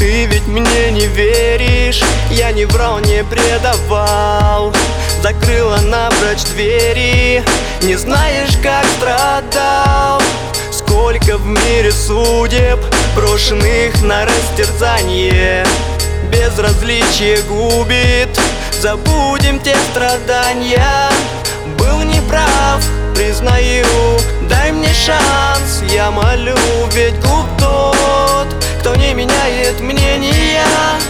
Ты ведь мне не веришь, я не врал, не предавал. Закрыла напрочь двери, не знаешь, как страдал. Сколько в мире судеб, брошенных на растерзание. Безразличие губит, забудем те страдания. Был неправ, признаю, дай мне шанс, я молю. Ведь глуп тот, кто не меняет мнения.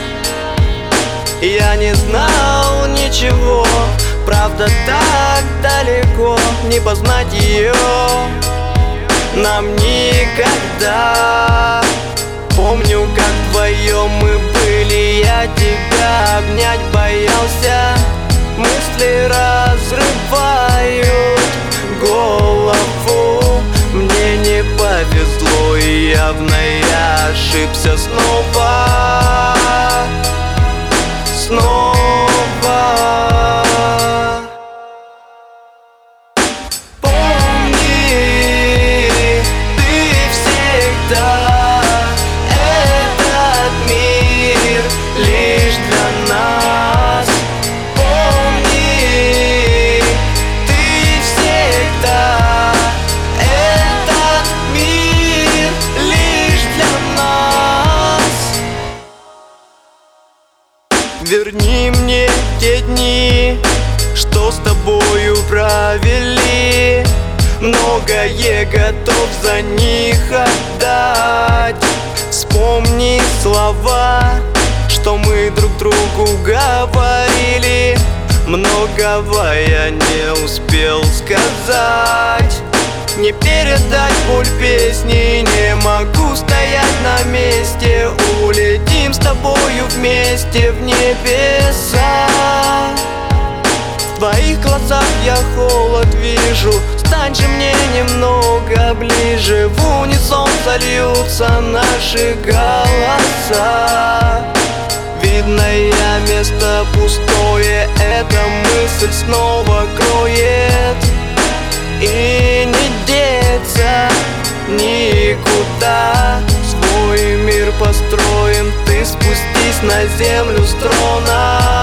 Я не знал ничего, правда так далеко, не познать ее нам никогда. Помню, как вдвоем мы были, я тебя обнять боялся. Мысли разрывают голову, мне не повезло, и явно я ошибся снова. Помни, ты всегда, этот мир лишь для нас. Помни, ты всегда, этот мир лишь для нас. Верни мне те дни, что с тобою провели. Многое готов за них отдать. Вспомни слова, что мы друг другу говорили. Многого я не успел сказать. Не передать боль песни, не могу стоять на месте. Улетим с тобою вместе в небеса. В твоих глазах я холод вижу, стань же мне немного ближе. В унисон зальются наши голоса. Видное место пустое, эта мысль снова кроет. И не деться никуда, свой мир построим. Ты спустись на землю с трона.